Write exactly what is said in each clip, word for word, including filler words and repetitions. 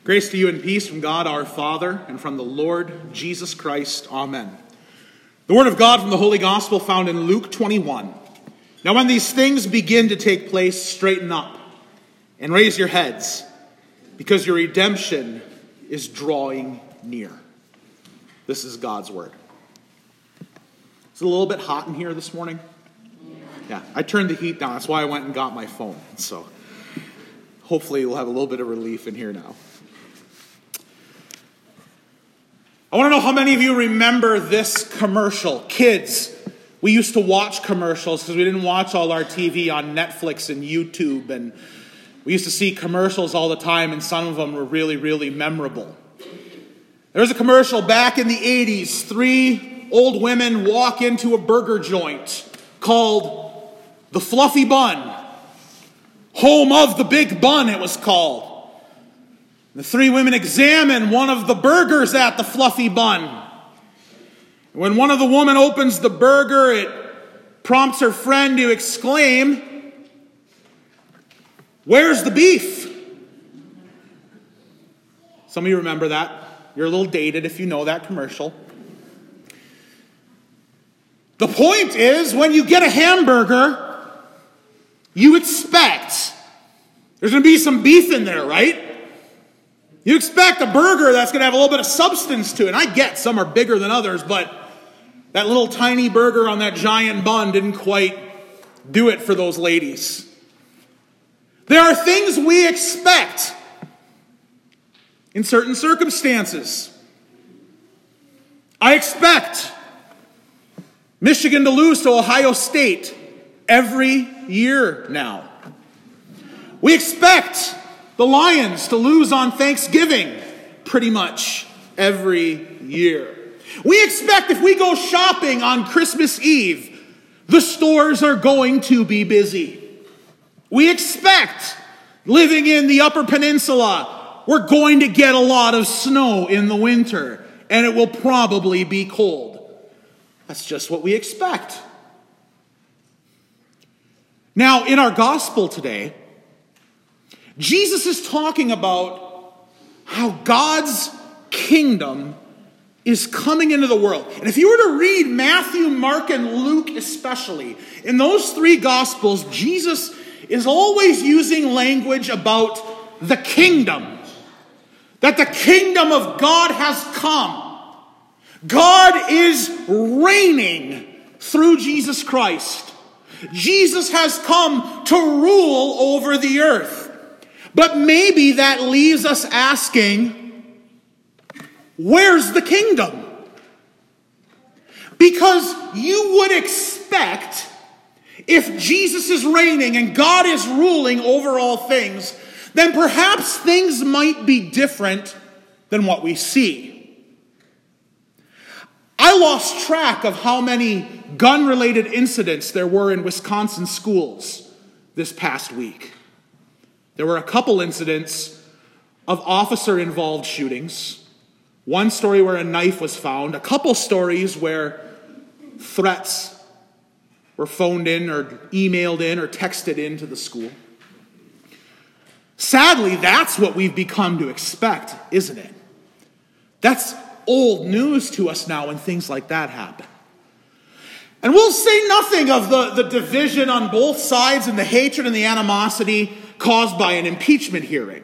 Grace to you and peace from God our Father and from the Lord Jesus Christ. Amen. The word of God from the Holy Gospel found in Luke twenty-one. Now when these things begin to take place, straighten up and raise your heads, because your redemption is drawing near. This is God's word. It's a little bit hot in here this morning. Yeah, I turned the heat down. That's why I went and got my phone. So hopefully we'll have a little bit of relief in here now. I want to know how many of you remember this commercial. Kids, we used to watch commercials because we didn't watch all our T V on Netflix and YouTube. And we used to see commercials all the time, and some of them were really, really memorable. There was a commercial back in the eighties. Three old women walk into a burger joint called The Fluffy Bun. Home of the Big Bun, it was called. The three women examine one of the burgers at the Fluffy Bun. When one of the women opens the burger, it prompts her friend to exclaim, "Where's the beef?" Some of you remember that. You're a little dated if you know that commercial. The point is, when you get a hamburger, you expect there's going to be some beef in there, right? You expect a burger that's going to have a little bit of substance to it. And I get some are bigger than others, but that little tiny burger on that giant bun didn't quite do it for those ladies. There are things we expect in certain circumstances. I expect Michigan to lose to Ohio State every year now. We expect the Lions to lose on Thanksgiving pretty much every year. We expect if we go shopping on Christmas Eve, the stores are going to be busy. We expect, living in the Upper Peninsula, we're going to get a lot of snow in the winter, and it will probably be cold. That's just what we expect. Now, in our gospel today, Jesus is talking about how God's kingdom is coming into the world. And if you were to read Matthew, Mark, and Luke especially, in those three gospels, Jesus is always using language about the kingdom. That the kingdom of God has come. God is reigning through Jesus Christ. Jesus has come to rule over the earth. But maybe that leaves us asking, where's the kingdom? Because you would expect, if Jesus is reigning and God is ruling over all things, then perhaps things might be different than what we see. I lost track of how many gun-related incidents there were in Wisconsin schools this past week. There were a couple incidents of officer-involved shootings. One story where a knife was found. A couple stories where threats were phoned in or emailed in or texted into the school. Sadly, that's what we've become to expect, isn't it? That's old news to us now when things like that happen. And we'll say nothing of the, the division on both sides and the hatred and the animosity caused by an impeachment hearing.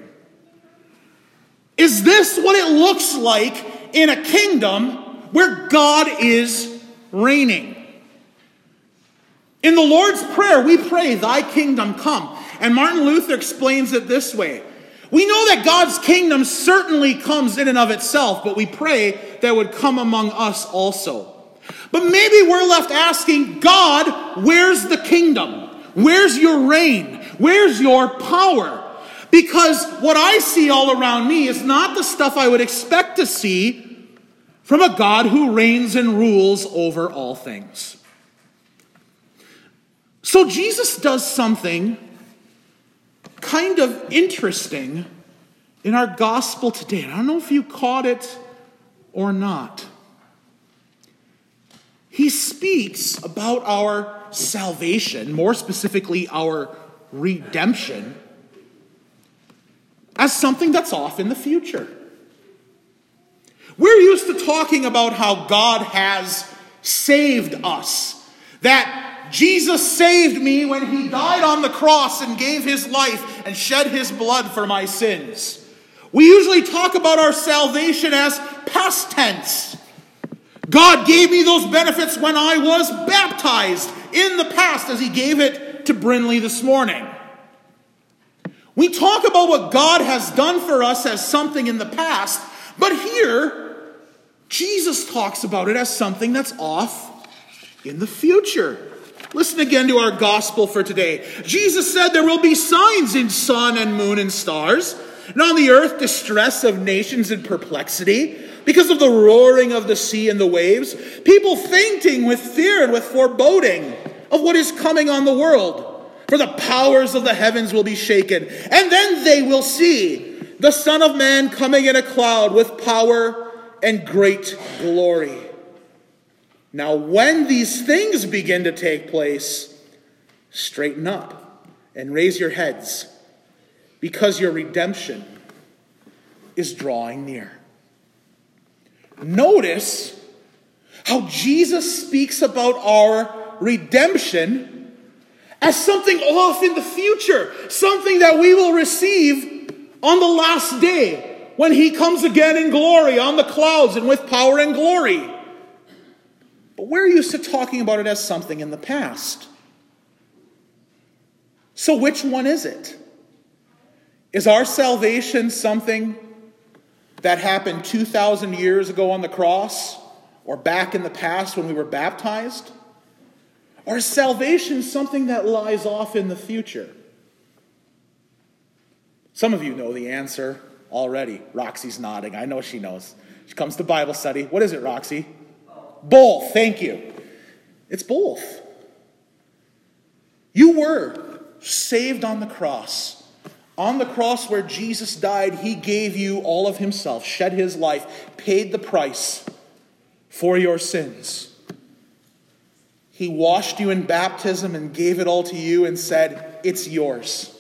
Is this what it looks like in a kingdom where God is reigning? In the Lord's Prayer, we pray, "Thy kingdom come." And Martin Luther explains it this way. We know that God's kingdom certainly comes in and of itself, but we pray that it would come among us also. But maybe we're left asking, God, where's the kingdom? Where's your reign? Where's your power? Because what I see all around me is not the stuff I would expect to see from a God who reigns and rules over all things. So Jesus does something kind of interesting in our gospel today. I don't know if you caught it or not. He speaks about our salvation, more specifically our redemption, as something that's off in the future. We're used to talking about how God has saved us. That Jesus saved me when he died on the cross and gave his life and shed his blood for my sins. We usually talk about our salvation as past tense. God gave me those benefits when I was baptized in the past, as he gave it to Brinley this morning. We talk about what God has done for us as something in the past, but here, Jesus talks about it as something that's off in the future. Listen again to our gospel for today. Jesus said there will be signs in sun and moon and stars, and on the earth distress of nations and perplexity, because of the roaring of the sea and the waves, people fainting with fear and with foreboding of what is coming on the world. For the powers of the heavens will be shaken, and then they will see the Son of Man coming in a cloud with power and great glory. Now, when these things begin to take place, straighten up and raise your heads, because your redemption is drawing near. Notice how Jesus speaks about our redemption as something off in the future, something that we will receive on the last day when he comes again in glory on the clouds and with power and glory. But we're used to talking about it as something in the past. So which one is it? Is our salvation something that happened two thousand years ago on the cross, or back in the past when we were baptized? Or is salvation something that lies off in the future? Some of you know the answer already. Roxy's nodding. I know she knows. She comes to Bible study. What is it, Roxy? Both. Thank you. It's both. You were saved on the cross. On the cross where Jesus died, he gave you all of himself, shed his life, paid the price for your sins. He washed you in baptism and gave it all to you and said, it's yours.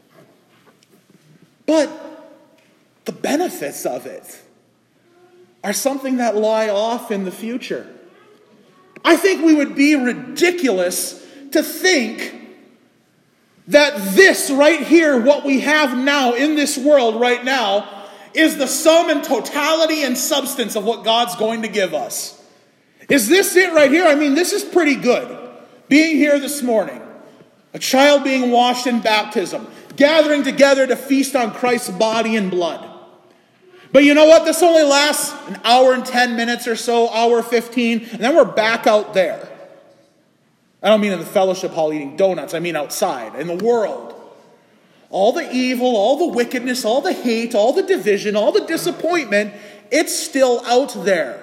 But the benefits of it are something that lie off in the future. I think we would be ridiculous to think that this right here, what we have now in this world right now, is the sum and totality and substance of what God's going to give us. Is this it right here? I mean, this is pretty good. Being here this morning, a child being washed in baptism, gathering together to feast on Christ's body and blood. But you know what? This only lasts an hour and ten minutes or so, hour fifteen, and then we're back out there. I don't mean in the fellowship hall eating donuts. I mean outside, in the world. All the evil, all the wickedness, all the hate, all the division, all the disappointment, it's still out there.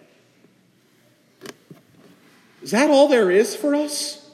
Is that all there is for us?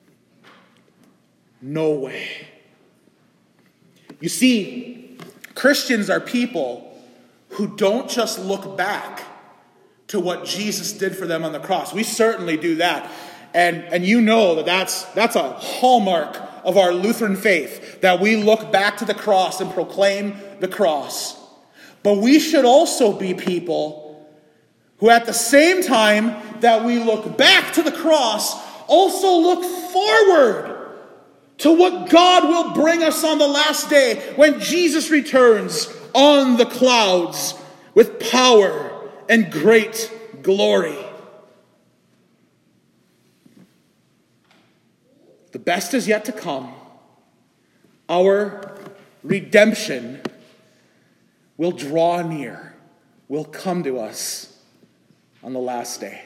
No way. You see, Christians are people who don't just look back to what Jesus did for them on the cross. We certainly do that. And, and you know that that's, that's a hallmark of our Lutheran faith, that we look back to the cross and proclaim the cross. But we should also be people who at the same time that we look back to the cross, also look forward to what God will bring us on the last day when Jesus returns on the clouds with power and great glory. The best is yet to come. Our redemption will draw near, will come to us on the last day.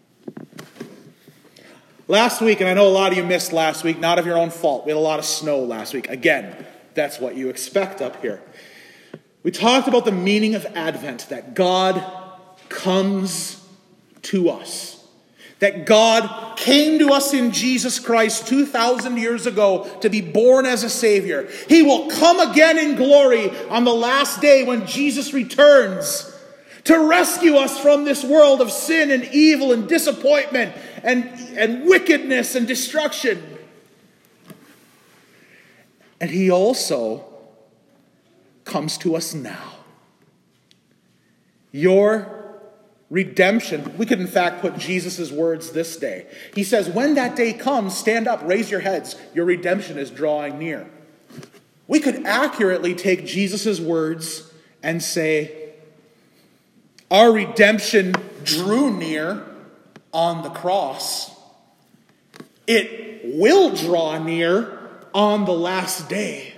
Last week, and I know a lot of you missed last week, not of your own fault. We had a lot of snow last week. Again, that's what you expect up here. We talked about the meaning of Advent, that God comes to us. That God came to us in Jesus Christ two thousand years ago to be born as a Savior. He will come again in glory on the last day when Jesus returns to rescue us from this world of sin and evil and disappointment and, and wickedness and destruction. And he also comes to us now. Your redemption, we could in fact put Jesus' words this day. He says, when that day comes, stand up, raise your heads. Your redemption is drawing near. We could accurately take Jesus' words and say, our redemption drew near on the cross. It will draw near on the last day.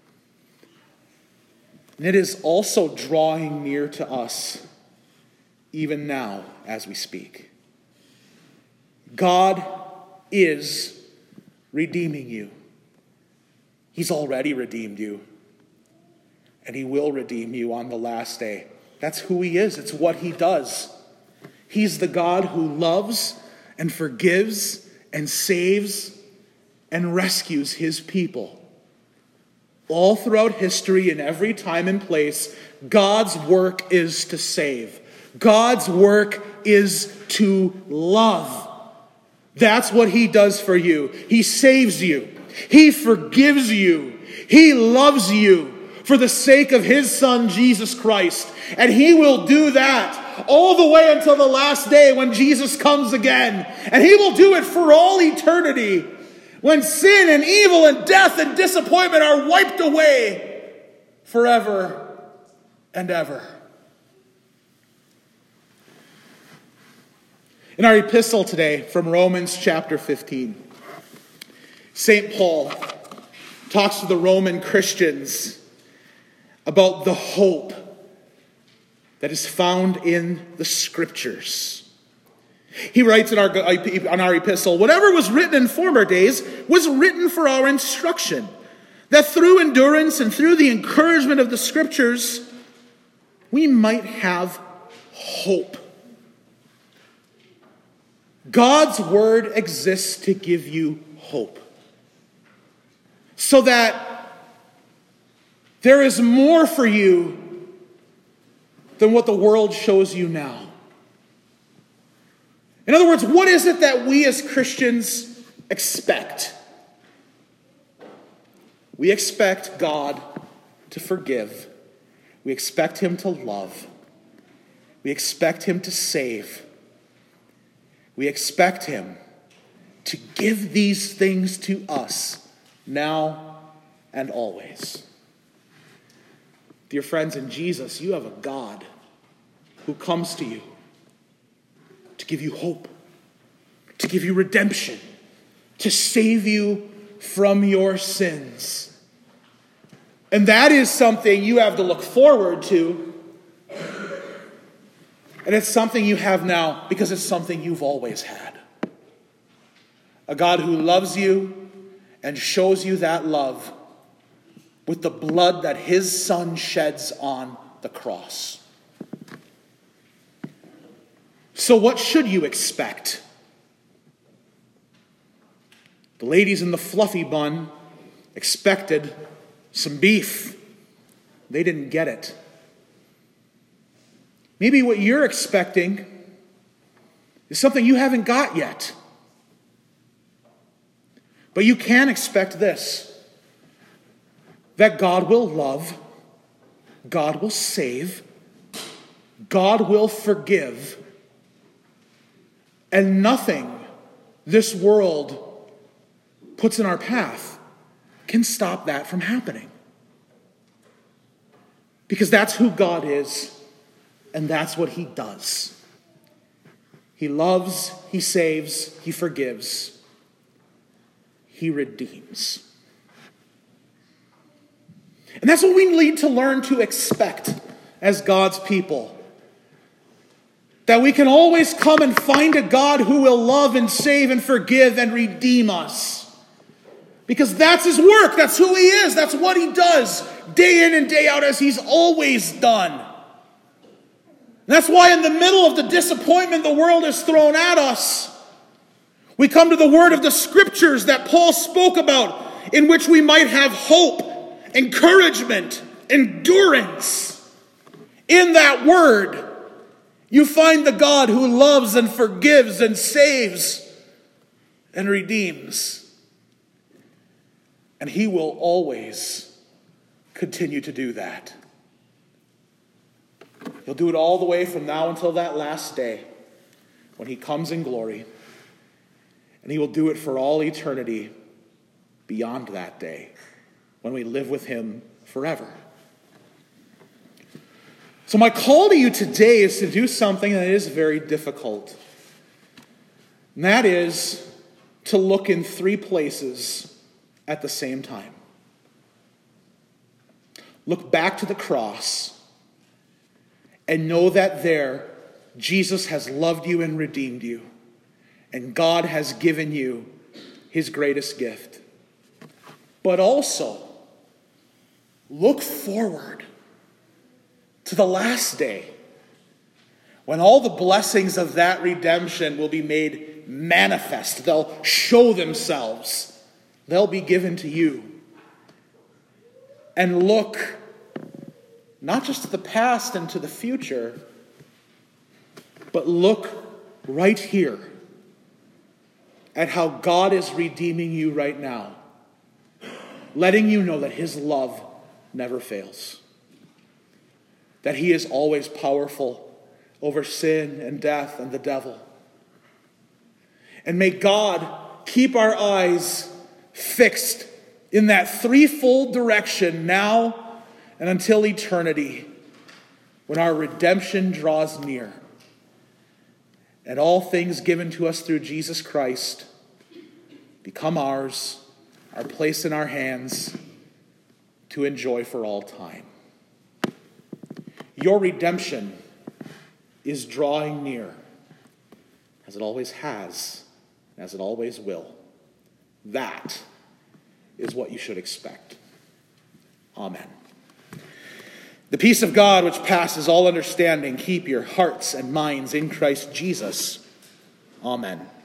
And it is also drawing near to us even now as we speak. God is redeeming you. He's already redeemed you. And he will redeem you on the last day. That's who he is. It's what he does. He's the God who loves and forgives and saves and rescues his people. All throughout history, in every time and place, God's work is to save. God's work is to love. That's what he does for you. He saves you. He forgives you. He loves you for the sake of his Son, Jesus Christ. And he will do that all the way until the last day when Jesus comes again. And he will do it for all eternity, when sin and evil and death and disappointment are wiped away forever and ever. In our epistle today from Romans chapter fifteen, Saint Paul talks to the Roman Christians about the hope that is found in the Scriptures. He writes in our, on our epistle, whatever was written in former days was written for our instruction, that through endurance and through the encouragement of the Scriptures, we might have hope. God's word exists to give you hope, so that there is more for you than what the world shows you now. In other words, what is it that we as Christians expect? We expect God to forgive. We expect him to love. We expect him to save. We expect him to give these things to us now and always. Dear friends, in Jesus, you have a God who comes to you to give you hope, to give you redemption, to save you from your sins. And that is something you have to look forward to. And it's something you have now because it's something you've always had. A God who loves you and shows you that love with the blood that his Son sheds on the cross. So what should you expect? The ladies in the fluffy bun expected some beef. They didn't get it. Maybe what you're expecting is something you haven't got yet. But you can expect this: that God will love, God will save, God will forgive, and nothing this world puts in our path can stop that from happening. Because that's who God is, and that's what he does. He loves, he saves, he forgives, he redeems. And that's what we need to learn to expect as God's people. That we can always come and find a God who will love and save and forgive and redeem us. Because that's his work. That's who he is. That's what he does day in and day out, as he's always done. And that's why in the middle of the disappointment the world has thrown at us, we come to the word of the Scriptures that Paul spoke about, in which we might have hope, encouragement, endurance. In that word, you find the God who loves and forgives and saves and redeems. And he will always continue to do that. He'll do it all the way from now until that last day when he comes in glory. And he will do it for all eternity beyond that day when we live with him forever. So my call to you today is to do something that is very difficult. And that is to look in three places at the same time. Look back to the cross and know that there Jesus has loved you and redeemed you, and God has given you his greatest gift. But also look forward to the last day when all the blessings of that redemption will be made manifest. They'll show themselves. They'll be given to you. And look not just to the past and to the future, but look right here at how God is redeeming you right now, letting you know that his love never fails, that he is always powerful over sin and death and the devil. And may God keep our eyes fixed in that threefold direction now and until eternity, when our redemption draws near and all things given to us through Jesus Christ become ours, are placed in our hands to enjoy for all time. Your redemption is drawing near, as it always has, as it always will. That is what you should expect. Amen. The peace of God, which passes all understanding, keep your hearts and minds in Christ Jesus. Amen.